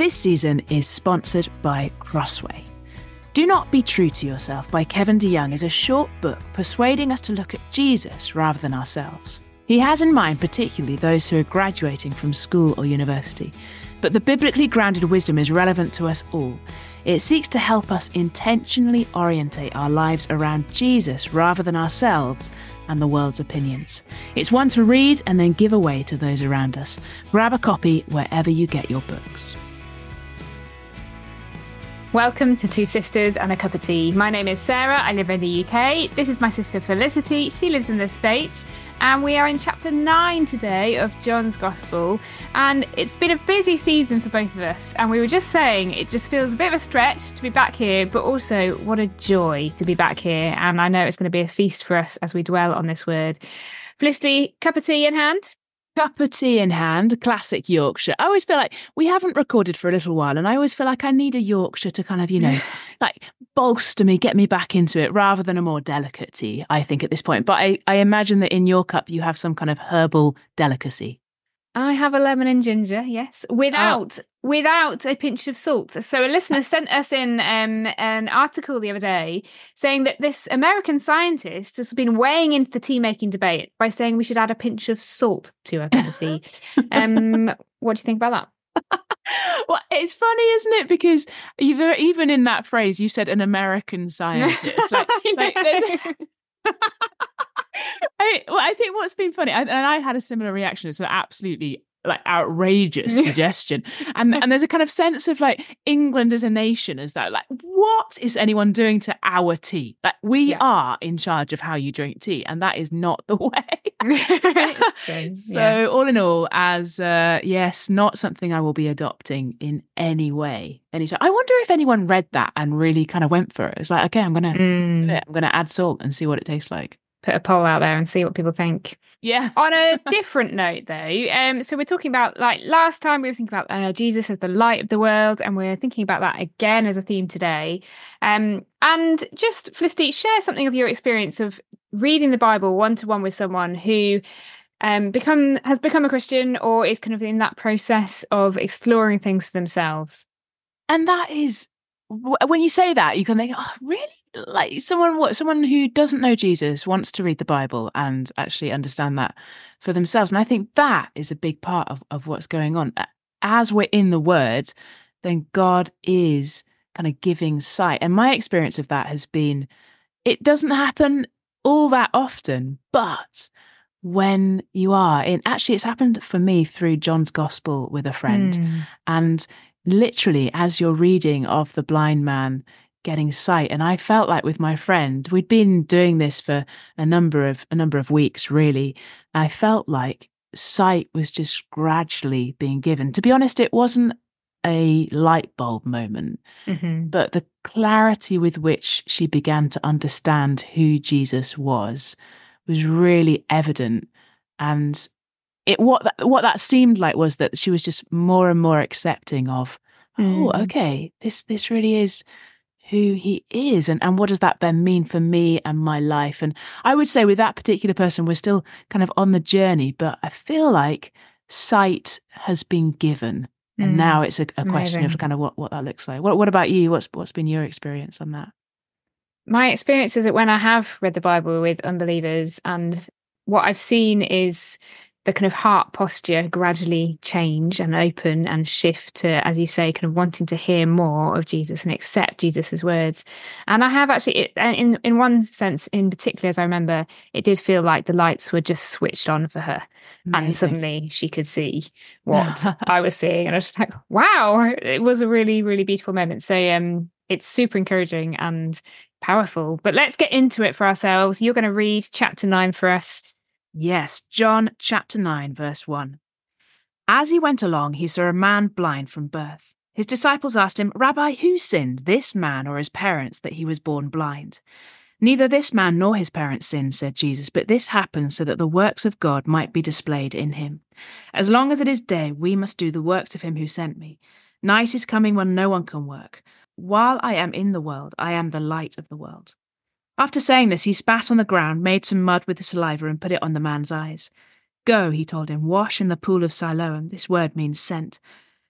This season is sponsored by Crossway. Do Not Be True to Yourself by Kevin DeYoung is a short book persuading us to look at Jesus rather than ourselves. He has in mind particularly those who are graduating from school or university, but the biblically grounded wisdom is relevant to us all. It seeks to help us intentionally orientate our lives around Jesus rather than ourselves and the world's opinions. It's one to read and then give away to those around us. Grab a copy wherever you get your books. Welcome to Two Sisters and a Cup of Tea. My name is Sarah. I live in the UK. This is my sister Felicity. She lives in the States. And we are in chapter 9 today of John's Gospel. And it's been a busy season for both of us. And we were just saying it just feels a bit of a stretch to be back here, but also what a joy to be back here. And I know it's going to be a feast for us as we dwell on this word. Felicity, cup of tea in hand? Cup of tea in hand, classic Yorkshire. I always feel like we haven't recorded for a little while, and I always feel like I need a Yorkshire to kind of, like bolster me, get me back into it, rather than a more delicate tea, I think, at this point. But I imagine that in your cup you have some kind of herbal delicacy. I have a lemon and ginger, yes, without a pinch of salt. So a listener sent us in an article the other day saying that this American scientist has been weighing into the tea-making debate by saying we should add a pinch of salt to our cup of tea. What do you think about that? Well, it's funny, isn't it? Because even in that phrase, you said an American scientist. I think what's been funny, and I had a similar reaction. It's an absolutely outrageous suggestion, and there's a kind of sense of England as a nation, as that what is anyone doing to our tea? We are in charge of how you drink tea, and that is not the way. So all in all, as yes, not something I will be adopting in any way. Anytime. I wonder if anyone read that and really kind of went for it. It's like, okay, I'm gonna add salt and see what it tastes like. Put a poll out there and see what people think. Yeah. On a different note, though, so we're talking about, last time we were thinking about Jesus as the light of the world, and we're thinking about that again as a theme today. And just, Felicity, share something of your experience of reading the Bible one-to-one with someone who has become a Christian or is kind of in that process of exploring things for themselves. And that is, when you say that, you can think, oh, really? Someone who doesn't know Jesus wants to read the Bible and actually understand that for themselves. And I think that is a big part of what's going on. As we're in the Word, then God is kind of giving sight. And my experience of that has been, it doesn't happen all that often, but when you are in, actually it's happened for me through John's Gospel with a friend. And literally, as you're reading of the blind man getting sight, and I felt like with my friend, we'd been doing this for a number of weeks, really. I felt like sight was just gradually being given. To be honest, it wasn't a light bulb moment, but the clarity with which she began to understand who Jesus was really evident. And what that seemed like was that she was just more and more accepting of, oh, okay, this really is who he is, and what does that then mean for me and my life? And I would say with that particular person, we're still kind of on the journey, but I feel like sight has been given, and now it's a question of kind of what that looks like. What about you? What's been your experience on that? My experience is that when I have read the Bible with unbelievers, and what I've seen is the kind of heart posture gradually change and open and shift to, as you say, kind of wanting to hear more of Jesus and accept Jesus's words. And I have actually, in one sense in particular, as I remember, it did feel like the lights were just switched on for her. Amazing. And suddenly she could see what I was seeing. And I was just like, wow, it was a really, really beautiful moment. So it's super encouraging and powerful. But let's get into it for ourselves. You're going to read chapter 9 for us. Yes, John chapter 9, verse 1. As he went along, he saw a man blind from birth. His disciples asked him, Rabbi, who sinned, this man or his parents, that he was born blind? Neither this man nor his parents sinned, said Jesus, but this happened so that the works of God might be displayed in him. As long as it is day, we must do the works of him who sent me. Night is coming when no one can work. While I am in the world, I am the light of the world. After saying this, he spat on the ground, made some mud with the saliva, and put it on the man's eyes. Go, he told him, wash in the pool of Siloam. This word means sent.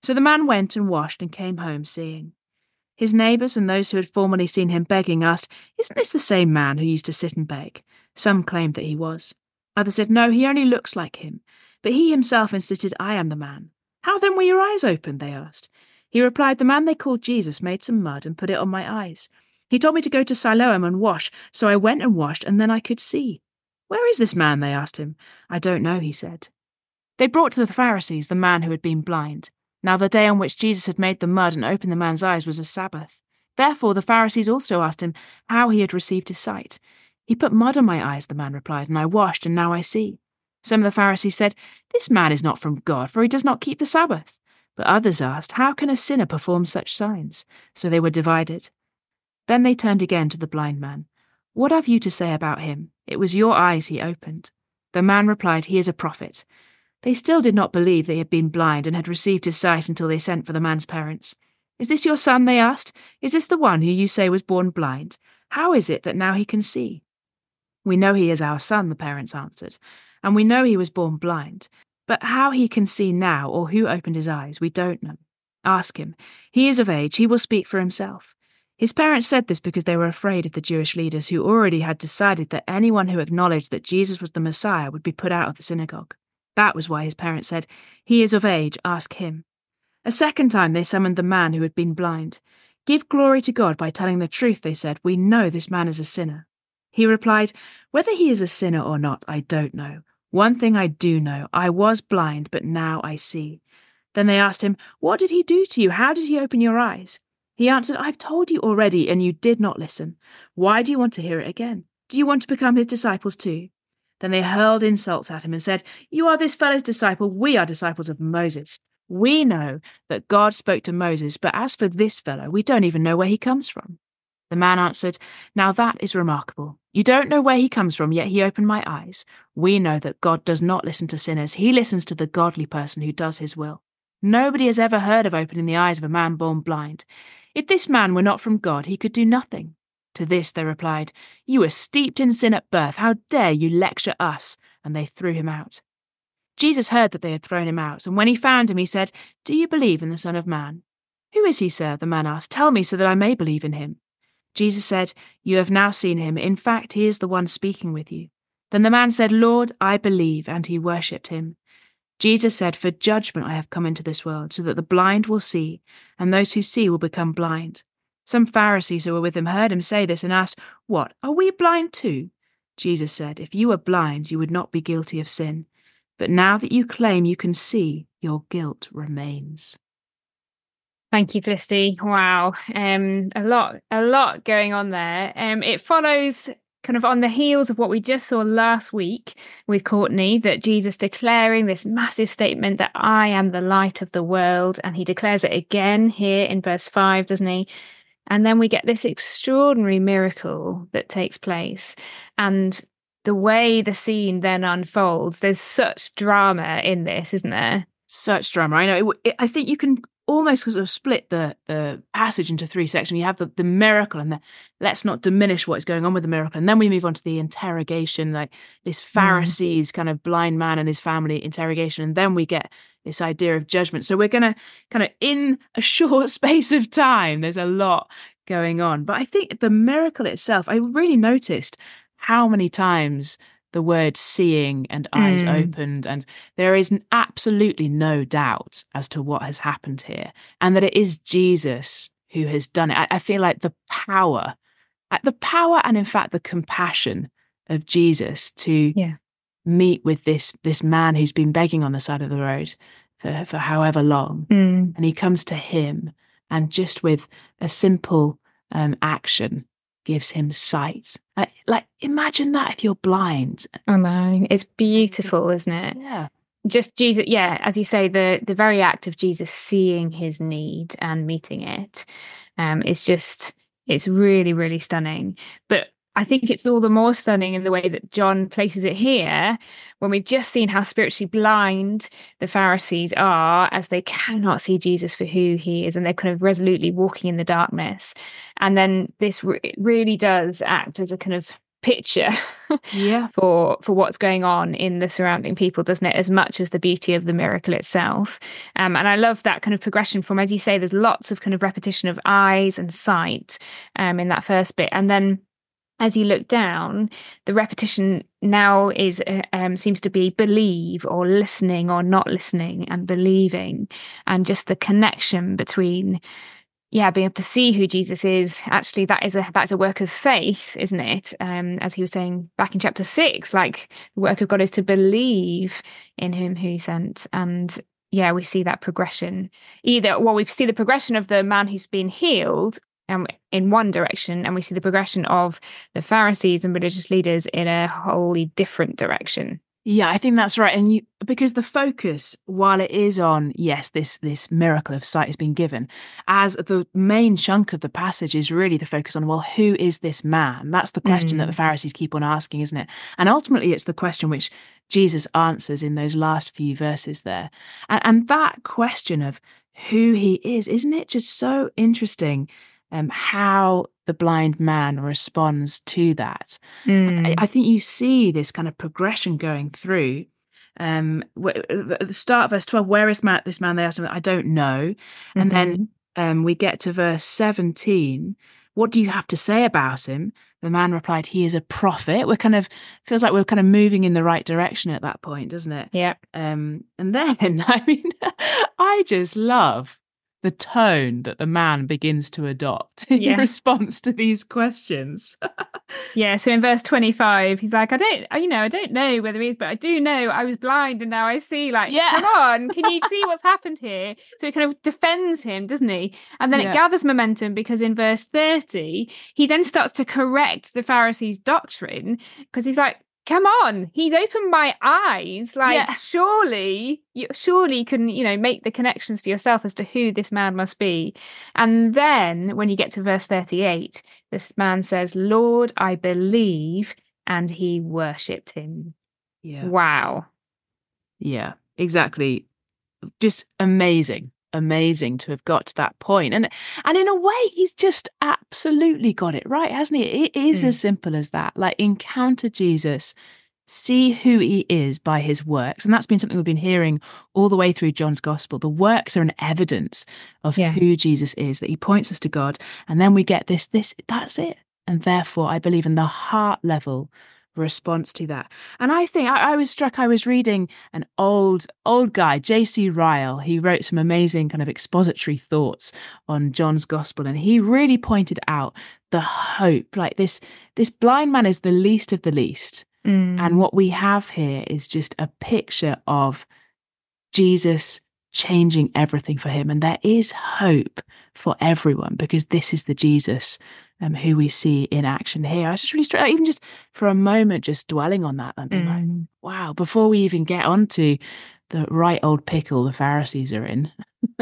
So the man went and washed and came home seeing. His neighbours and those who had formerly seen him begging asked, "Isn't this the same man who used to sit and beg?" Some claimed that he was. Others said, "No, he only looks like him." But he himself insisted, "I am the man." "How then were your eyes opened?" they asked. He replied, "The man they called Jesus made some mud and put it on my eyes. He told me to go to Siloam and wash, so I went and washed, and then I could see." "Where is this man?" they asked him. "I don't know," he said. They brought to the Pharisees the man who had been blind. Now the day on which Jesus had made the mud and opened the man's eyes was a Sabbath. Therefore the Pharisees also asked him how he had received his sight. "He put mud on my eyes," the man replied, "and I washed, and now I see." Some of the Pharisees said, "This man is not from God, for he does not keep the Sabbath." But others asked, "How can a sinner perform such signs?" So they were divided. Then they turned again to the blind man. "What have you to say about him? It was your eyes he opened." The man replied, "He is a prophet." They still did not believe they had been blind and had received his sight until they sent for the man's parents. "Is this your son?" they asked. "Is this the one who you say was born blind? How is it that now he can see?" "We know he is our son," the parents answered, "and we know he was born blind. But how he can see now or who opened his eyes, we don't know. Ask him. He is of age, he will speak for himself." His parents said this because they were afraid of the Jewish leaders who already had decided that anyone who acknowledged that Jesus was the Messiah would be put out of the synagogue. That was why his parents said, "He is of age, ask him." A second time they summoned the man who had been blind. "Give glory to God by telling the truth," they said. "We know this man is a sinner." He replied, "Whether he is a sinner or not, I don't know. One thing I do know, I was blind, but now I see." Then they asked him, "What did he do to you? How did he open your eyes?" He answered, "I've told you already, and you did not listen. Why do you want to hear it again? Do you want to become his disciples too?" Then they hurled insults at him and said, "You are this fellow's disciple, we are disciples of Moses. We know that God spoke to Moses, but as for this fellow, we don't even know where he comes from." The man answered, "Now that is remarkable. You don't know where he comes from, yet he opened my eyes. We know that God does not listen to sinners. He listens to the godly person who does his will. Nobody has ever heard of opening the eyes of a man born blind. If this man were not from God, he could do nothing." To this they replied, "You were steeped in sin at birth. How dare you lecture us?" And they threw him out. Jesus heard that they had thrown him out, and when he found him, he said, "Do you believe in the Son of Man?" "Who is he, sir?" the man asked. "Tell me so that I may believe in him." Jesus said, "You have now seen him. In fact, he is the one speaking with you." Then the man said, "Lord, I believe," and he worshipped him. Jesus said, "For judgment I have come into this world, so that the blind will see, and those who see will become blind." Some Pharisees who were with him heard him say this and asked, "What, are we blind too?" Jesus said, "If you were blind, you would not be guilty of sin. But now that you claim you can see, your guilt remains." Thank you, Felicity. Wow. A lot going on there. It follows kind of on the heels of what we just saw last week with Courtney, that Jesus declaring this massive statement that I am the light of the world. And he declares it again here in verse 5, doesn't he? And then we get this extraordinary miracle that takes place. And the way the scene then unfolds, there's such drama in this, isn't there? Such drama. I know. I think you can almost sort of split the passage into three sections. You have the miracle, and let's not diminish what is going on with the miracle. And then we move on to the interrogation, like this Pharisees kind of blind man and his family interrogation. And then we get this idea of judgment. So we're going to kind of, in a short space of time, there's a lot going on. But I think the miracle itself, I really noticed how many times the word seeing and eyes opened, and there is absolutely no doubt as to what has happened here, and that it is Jesus who has done it. I feel like the power and in fact the compassion of Jesus to meet with this man who's been begging on the side of the road for however long, and he comes to him and just with a simple action gives him sight. Like imagine that if you're blind. Oh no, it's beautiful, isn't it? Yeah. Just Jesus, as you say, the very act of Jesus seeing his need and meeting it, it's really, really stunning. But I think it's all the more stunning in the way that John places it here, when we've just seen how spiritually blind the Pharisees are, as they cannot see Jesus for who he is, and they're kind of resolutely walking in the darkness. And then this really does act as a kind of picture Yeah. for what's going on in the surrounding people, doesn't it? As much as the beauty of the miracle itself. And I love that kind of progression from, as you say, there's lots of kind of repetition of eyes and sight in that first bit. And then as you look down, the repetition now is seems to be believe or listening or not listening and believing, and just the connection between being able to see who Jesus is. Actually, that's a work of faith, isn't it? As he was saying back in chapter 6, like the work of God is to believe in whom he sent. And we see that progression. We see the progression of the man who's been healed in one direction, and we see the progression of the Pharisees and religious leaders in a wholly different direction. Yeah, I think that's right. And because the focus, while it is on, yes, this miracle of sight has been given, as the main chunk of the passage is really the focus on, well, who is this man? That's the question that the Pharisees keep on asking, isn't it? And ultimately, it's the question which Jesus answers in those last few verses there. And that question of who he is, isn't it just so interesting? How the blind man responds to that. I think you see this kind of progression going through. At the start of verse 12, where is this man? They asked him, I don't know. And then we get to verse 17. What do you have to say about him? The man replied, he is a prophet. Feels like we're kind of moving in the right direction at that point, doesn't it? Yeah. And then, I just love the tone that the man begins to adopt in response to these questions. So in verse 25, he's like, I don't know whether he is, but I do know I was blind and now I see. Like, come on, can you see what's happened here? So he kind of defends him, doesn't he? And then it gathers momentum, because in verse 30, he then starts to correct the Pharisees' doctrine, because he's like, come on, he's opened my eyes. Like, surely you can, make the connections for yourself as to who this man must be. And then when you get to verse 38, this man says, Lord, I believe, and he worshipped him. Yeah. Wow. Yeah, exactly. Just amazing to have got to that point. And in a way, he's just absolutely got it right, hasn't he? It is as simple as that. Like, encounter Jesus, see who he is by his works. And that's been something we've been hearing all the way through John's gospel. The works are an evidence of who Jesus is, that he points us to God. And then we get this, that's it. And therefore, I believe in the heart level response to that. And I think I was struck, I was reading an old guy, J.C. Ryle. He wrote some amazing kind of expository thoughts on John's gospel, and he really pointed out the hope. Like, this blind man is the least of the least. And what we have here is just a picture of Jesus changing everything for him. And there is hope for everyone, because this is the Jesus who we see in action here. I was just really struck, even just for a moment, just dwelling on that and being like, wow, before we even get onto the right old pickle the Pharisees are in.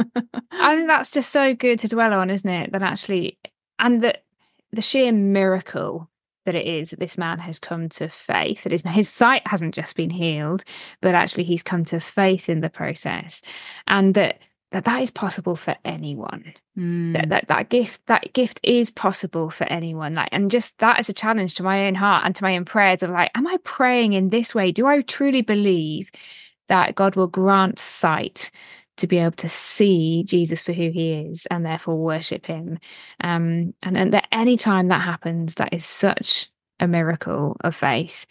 I think that's just so good to dwell on, isn't it? That actually, and the sheer miracle that it is that this man has come to faith, that his sight hasn't just been healed, but actually he's come to faith in the process, and that is possible for anyone. That gift is possible for anyone. Like, and just that is a challenge to my own heart and to my own prayers of like, am I praying in this way? Do I truly believe that God will grant sight to be able to see Jesus for who he is and therefore worship him? And that any time that happens, that is such a miracle of faith.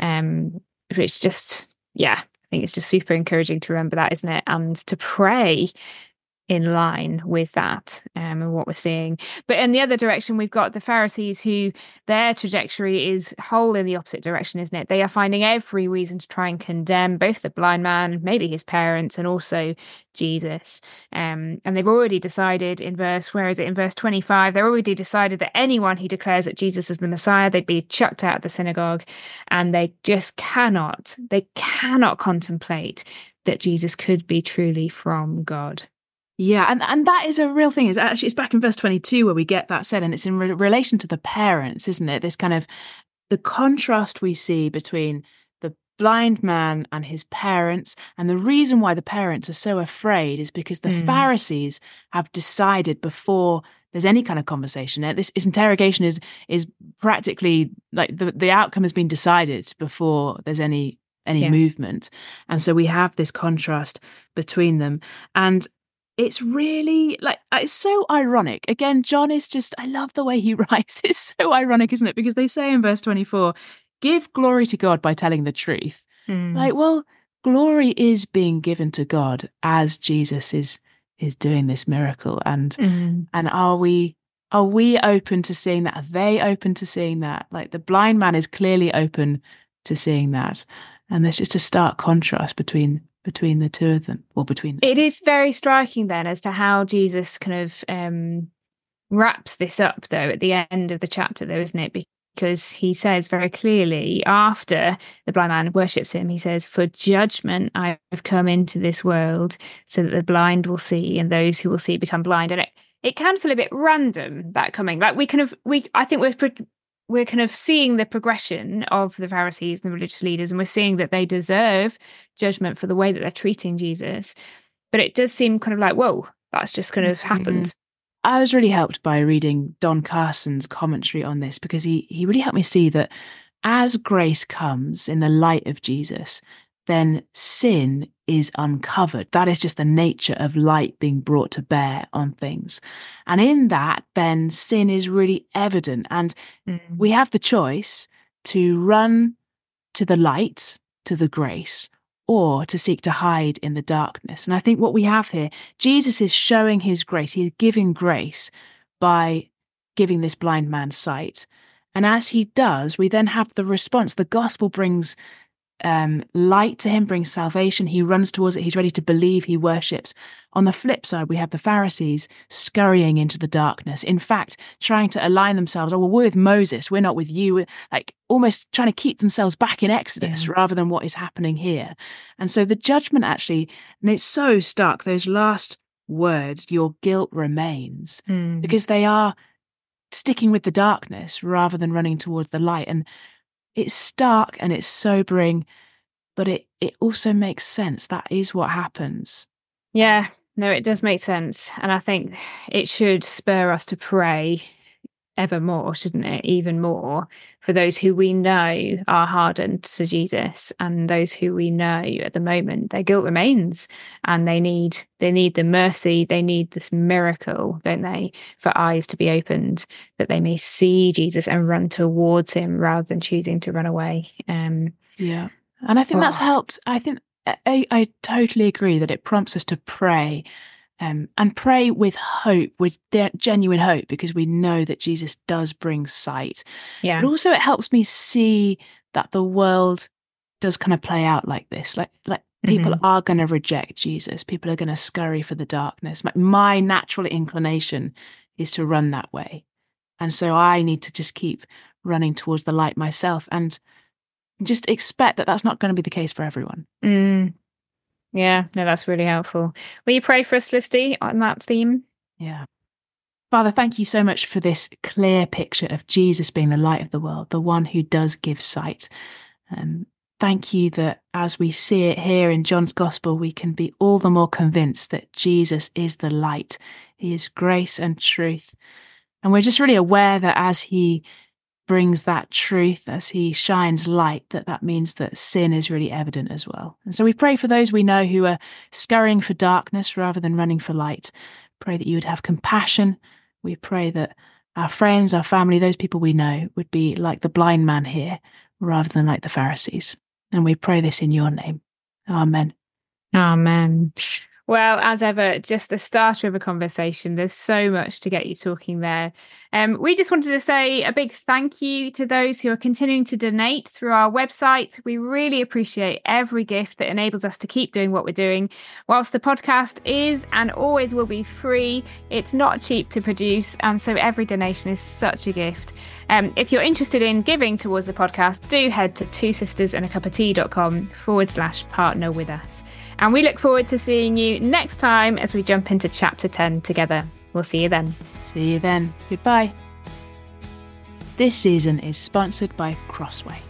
Which just, I think it's just super encouraging to remember that, isn't it? And to pray in line with that and what we're seeing. But in the other direction, we've got the Pharisees, who their trajectory is whole in the opposite direction, isn't it? They are finding every reason to try and condemn both the blind man, maybe his parents, and also Jesus. And they've already decided in verse 25, they've already decided that anyone who declares that Jesus is the Messiah, they'd be chucked out of the synagogue. And they just cannot contemplate that Jesus could be truly from God. Yeah, and that is a real thing. It's back in verse 22 where we get that said, and it's in relation to the parents, isn't it? This kind of the contrast we see between the blind man and his parents, and the reason why the parents are so afraid is because the Pharisees have decided before there's any kind of conversation. This interrogation is practically like the outcome has been decided before there's any movement. And so we have this contrast between them. And it's really it's so ironic. Again, John is just, I love the way he writes. It's so ironic, isn't it? Because they say in verse 24, give glory to God by telling the truth. Well, glory is being given to God as Jesus is doing this miracle. And are we open to seeing that? Are they open to seeing that? Like the blind man is clearly open to seeing that. And there's just a stark contrast between the two of them, or between them. It is very striking then as to how Jesus kind of wraps this up, though, at the end of the chapter, though, isn't it? Because he says very clearly, after the blind man worships him, he says, for judgment I have come into this world, so that the blind will see and those who will see become blind. And it can feel a bit random, that coming. Like I think we're kind of seeing the progression of the Pharisees and the religious leaders, and we're seeing that they deserve judgment for the way that they're treating Jesus. But it does seem kind of like, whoa, that's just kind of happened. I was really helped by reading Don Carson's commentary on this, because he really helped me see that as grace comes in the light of Jesus, then sin is uncovered. That is just the nature of light being brought to bear on things. And in that, then sin is really evident. And we have the choice to run to the light, to the grace, or to seek to hide in the darkness. And I think what we have here, Jesus is showing his grace. He is giving grace by giving this blind man sight. And as he does, we then have the response. The gospel brings light to him, brings salvation. He runs towards it. He's ready to believe. He worships. On the flip side, we have the Pharisees scurrying into the darkness. In fact, trying to align themselves. Oh, well, we're with Moses. We're not with you. We're like almost trying to keep themselves back in Exodus rather than what is happening here. And so the judgment actually, and it's so stark, those last words, your guilt remains, because they are sticking with the darkness rather than running towards the light. And it's stark and it's sobering, but it also makes sense. That is what happens. Yeah, no, it does make sense. And I think it should spur us to pray evermore, shouldn't it? Even more for those who we know are hardened to Jesus, and those who we know at the moment, their guilt remains, and they need the mercy, they need this miracle, don't they, for eyes to be opened, that they may see Jesus and run towards him rather than choosing to run away. Yeah. And I think that's helped. I think I totally agree that it prompts us to pray. And pray with hope, with genuine hope, because we know that Jesus does bring sight. Yeah. But also it helps me see that the world does kind of play out like this. Like people are going to reject Jesus. People are going to scurry for the darkness. My natural inclination is to run that way. And so I need to just keep running towards the light myself, and just expect that that's not going to be the case for everyone. Yeah, no, that's really helpful. Will you pray for us, Listy, on that theme? Yeah. Father, thank you so much for this clear picture of Jesus being the light of the world, the one who does give sight. Thank you that as we see it here in John's Gospel, we can be all the more convinced that Jesus is the light. He is grace and truth. And we're just really aware that as he brings that truth, as he shines light, that means that sin is really evident as well. And so we pray for those we know who are scurrying for darkness rather than running for light. Pray that you would have compassion. We pray that our friends, our family, those people we know would be like the blind man here rather than like the Pharisees. And we pray this in your name. Amen. Amen. Well, as ever, just the starter of a conversation. There's so much to get you talking there. We just wanted to say a big thank you to those who are continuing to donate through our website. We really appreciate every gift that enables us to keep doing what we're doing. Whilst the podcast is and always will be free, it's not cheap to produce, and so every donation is such a gift. If you're interested in giving towards the podcast, do head to twosistersandacupoftea.com/partner with us. And we look forward to seeing you next time as we jump into chapter 10 together. We'll see you then. See you then. Goodbye. This season is sponsored by Crossway.